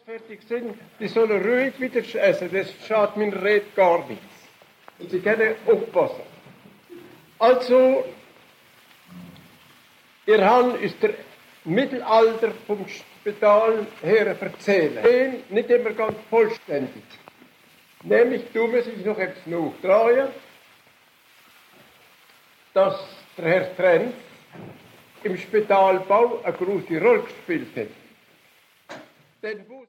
fertig sind, die sollen ruhig wieder essen, das schadet meiner Rede gar nichts. Und sie können aufpassen. Also, ihr habt aus dem Mittelalter vom Spital her erzählen. Nicht immer ganz vollständig. Nämlich tun wir sich noch etwas nachtragen, dass der Herr Trenz im Spitalbau eine große Rolle gespielt hat. Denn